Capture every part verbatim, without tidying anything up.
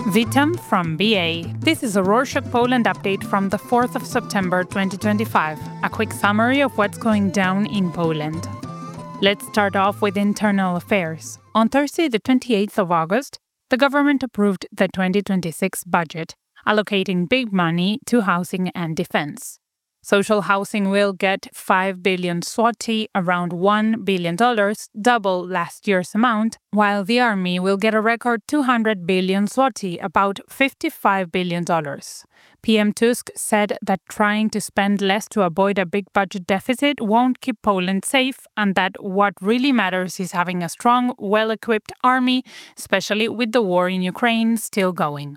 Witam from B A. This is a Rorshok Poland update from the fourth of September twenty twenty-five, a quick summary of what's going down in Poland. Let's start off with internal affairs. On Thursday, the twenty-eighth of August, the government approved the twenty twenty-six budget, allocating big money to housing and defense. Social housing will get five billion zloty, around one billion dollars, double last year's amount, while the army will get a record two hundred billion zloty, about fifty-five billion dollars. P M Tusk said that trying to spend less to avoid a big budget deficit won't keep Poland safe, and that what really matters is having a strong, well-equipped army, especially with the war in Ukraine still going.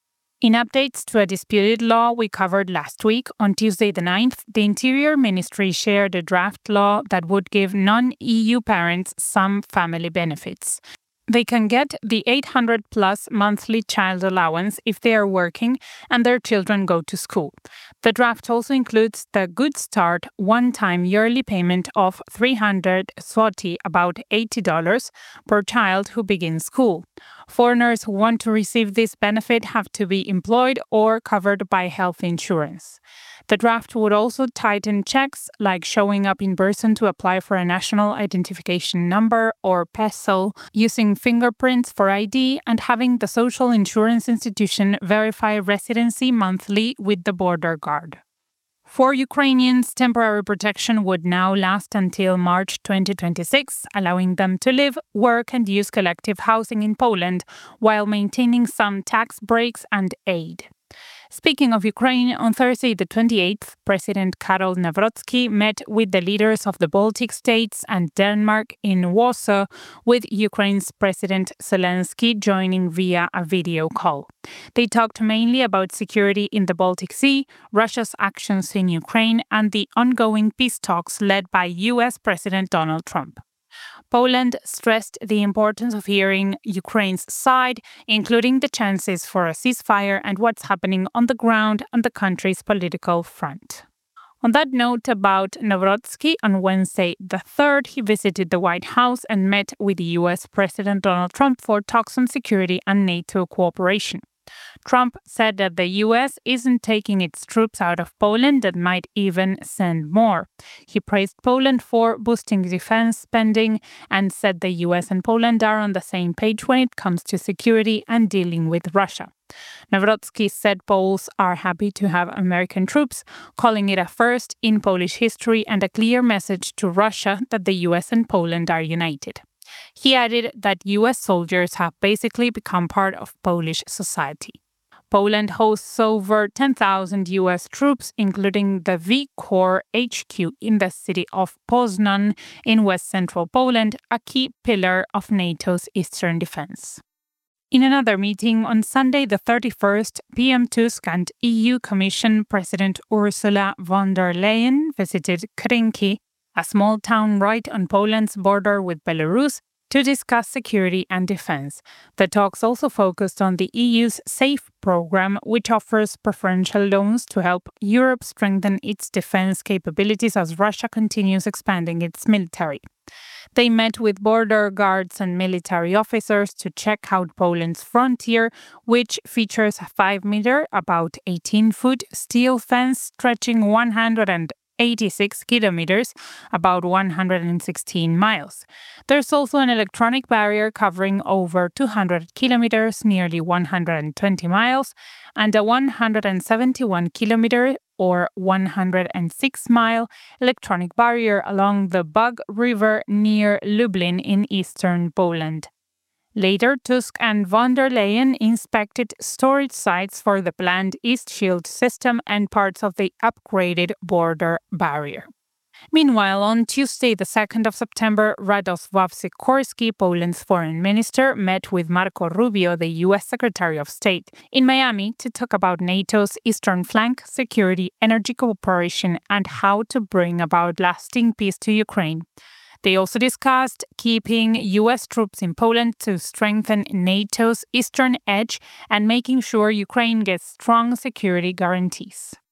In updates to a disputed law we covered last week, on Tuesday the ninth, the Interior Ministry shared a draft law that would give non-E U parents some family benefits. They can get the eight hundred plus monthly child allowance if they are working and their children go to school. The draft also includes the Good Start one-time yearly payment of three hundred zloty, about eighty dollars, per child who begins school. Foreigners who want to receive this benefit have to be employed or covered by health insurance. The draft would also tighten checks, like showing up in person to apply for a national identification number or PESEL, using fingerprints for I D, and having the social insurance institution verify residency monthly with the border guard. For Ukrainians, temporary protection would now last until March twenty twenty-six, allowing them to live, work, and use collective housing in Poland while maintaining some tax breaks and aid. Speaking of Ukraine, on Thursday the twenty-eighth, President Karol Nawrocki met with the leaders of the Baltic states and Denmark in Warsaw, with Ukraine's President Zelensky joining via a video call. They talked mainly about security in the Baltic Sea, Russia's actions in Ukraine, and the ongoing peace talks led by U S President Donald Trump. Poland stressed the importance of hearing Ukraine's side, including the chances for a ceasefire and what's happening on the ground on the country's political front. On that note about Nawrocki, on Wednesday the third, he visited the White House and met with U S President Donald Trump for talks on security and NATO cooperation. Trump said that the U S isn't taking its troops out of Poland and might even send more. He praised Poland for boosting defense spending and said the U S and Poland are on the same page when it comes to security and dealing with Russia. Nawrocki said Poles are happy to have American troops, calling it a first in Polish history and a clear message to Russia that the U S and Poland are united. He added that U S soldiers have basically become part of Polish society. Poland hosts over ten thousand U S troops, including the V Corps H Q in the city of Poznan in west-central Poland, a key pillar of NATO's eastern defense. In another meeting on Sunday the thirty-first, P M Tusk and E U Commission President Ursula von der Leyen visited Krynki, a small town right on Poland's border with Belarus, to discuss security and defense. The talks also focused on the E U's SAFE program, which offers preferential loans to help Europe strengthen its defense capabilities as Russia continues expanding its military. They met with border guards and military officers to check out Poland's frontier, which features a five-meter, about eighteen-foot steel fence stretching one hundred eighty-six kilometers, about one hundred sixteen miles. There's also an electronic barrier covering over two hundred kilometers, nearly one hundred twenty miles, and a one hundred seventy-one kilometer or one hundred six mile electronic barrier along the Bug River near Lublin in eastern Poland. Later, Tusk and von der Leyen inspected storage sites for the planned East Shield system and parts of the upgraded border barrier. Meanwhile, on Tuesday, the second of September, Radosław Sikorski, Poland's foreign minister, met with Marco Rubio, the U S Secretary of State, in Miami to talk about NATO's eastern flank, security, energy cooperation, and how to bring about lasting peace to Ukraine. They also discussed keeping U S troops in Poland to strengthen NATO's eastern edge and making sure Ukraine gets strong security guarantees.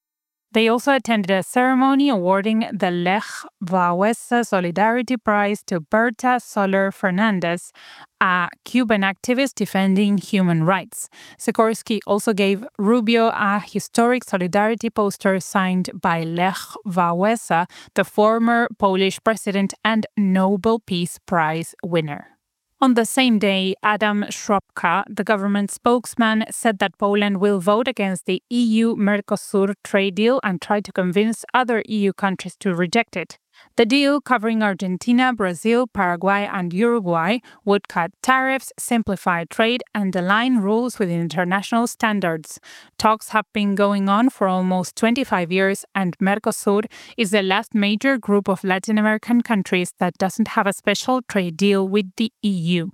They also attended a ceremony awarding the Lech Wałęsa Solidarity Prize to Berta Soler Fernandez, a Cuban activist defending human rights. Sikorski also gave Rubio a historic solidarity poster signed by Lech Wałęsa, the former Polish president and Nobel Peace Prize winner. On the same day, Adam Szłapka, the government spokesman, said that Poland will vote against the E U-Mercosur trade deal and try to convince other E U countries to reject it. The deal, covering Argentina, Brazil, Paraguay, and Uruguay, would cut tariffs, simplify trade, and align rules with international standards. Talks have been going on for almost twenty-five years, and Mercosur is the last major group of Latin American countries that doesn't have a special trade deal with the E U.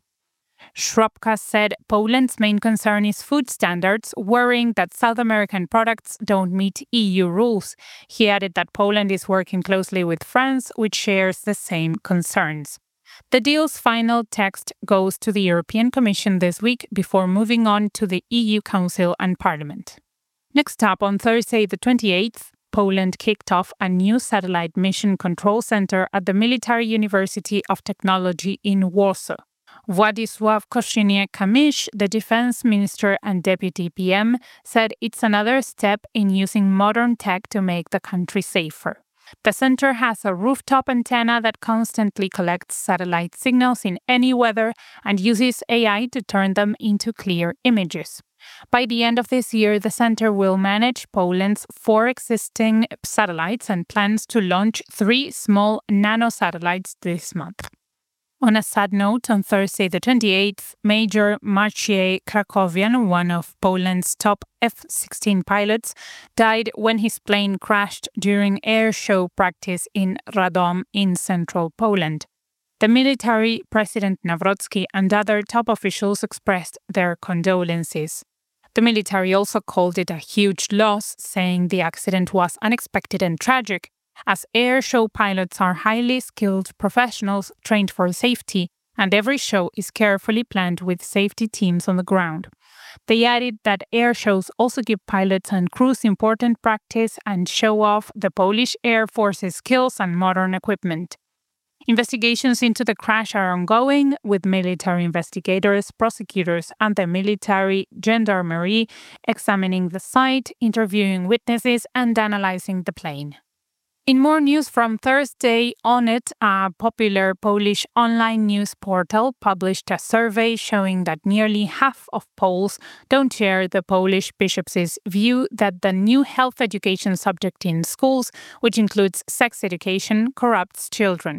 Szłapka said Poland's main concern is food standards, worrying that South American products don't meet E U rules. He added that Poland is working closely with France, which shares the same concerns. The deal's final text goes to the European Commission this week before moving on to the E U Council and Parliament. Next up, on Thursday the twenty-eighth, Poland kicked off a new satellite mission control center at the Military University of Technology in Warsaw. Władysław Kosiniak-Kamysz, the defense minister and deputy P M, said it's another step in using modern tech to make the country safer. The center has a rooftop antenna that constantly collects satellite signals in any weather and uses A I to turn them into clear images. By the end of this year, the center will manage Poland's four existing satellites and plans to launch three small nano-satellites this month. On a sad note, on Thursday the twenty-eighth, Major Maciej Krakowian, one of Poland's top F sixteen pilots, died when his plane crashed during air show practice in Radom in central Poland. The military, President Nawrocki, and other top officials expressed their condolences. The military also called it a huge loss, saying the accident was unexpected and tragic, as air show pilots are highly skilled professionals trained for safety, and every show is carefully planned with safety teams on the ground. They added that air shows also give pilots and crews important practice and show off the Polish Air Force's skills and modern equipment. Investigations into the crash are ongoing, with military investigators, prosecutors, and the military gendarmerie examining the site, interviewing witnesses, and analyzing the plane. In more news from Thursday, Onet, a popular Polish online news portal, published a survey showing that nearly half of Poles don't share the Polish bishops' view that the new health education subject in schools, which includes sex education, corrupts children.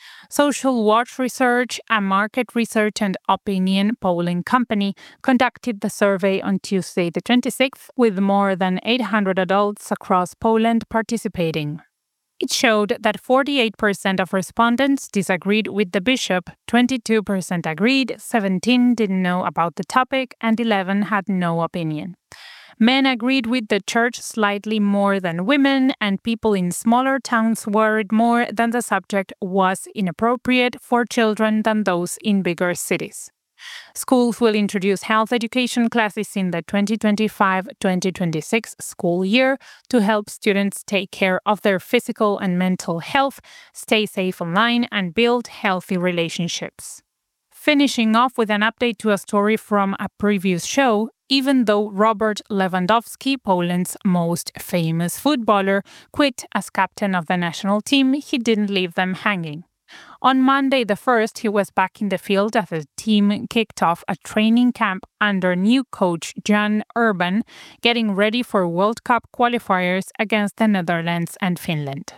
Social Watch Research, a market research and opinion polling company, conducted the survey on Tuesday the twenty-sixth, with more than eight hundred adults across Poland participating. It showed that forty-eight percent of respondents disagreed with the bishop, twenty-two percent agreed, seventeen didn't know about the topic, and eleven had no opinion. Men agreed with the church slightly more than women, and people in smaller towns worried more that the subject was inappropriate for children than those in bigger cities. Schools will introduce health education classes in the twenty twenty-five twenty twenty-six school year to help students take care of their physical and mental health, stay safe online, and build healthy relationships. Finishing off with an update to a story from a previous show, even though Robert Lewandowski, Poland's most famous footballer, quit as captain of the national team, he didn't leave them hanging. On Monday the first, he was back in the field as the team kicked off a training camp under new coach Jan Urban, getting ready for World Cup qualifiers against the Netherlands and Finland.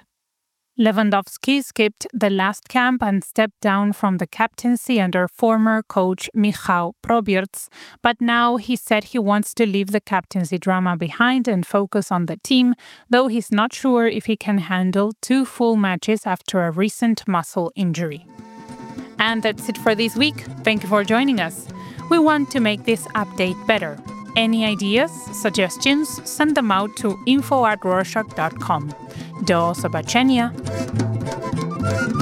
Lewandowski skipped the last camp and stepped down from the captaincy under former coach Michał Probierz, but now he said he wants to leave the captaincy drama behind and focus on the team, though he's not sure if he can handle two full matches after a recent muscle injury. And that's it for this week. Thank you for joining us. We want to make this update better. Any ideas, suggestions, send them out to info at rorshok dot com. Do zobaczenia!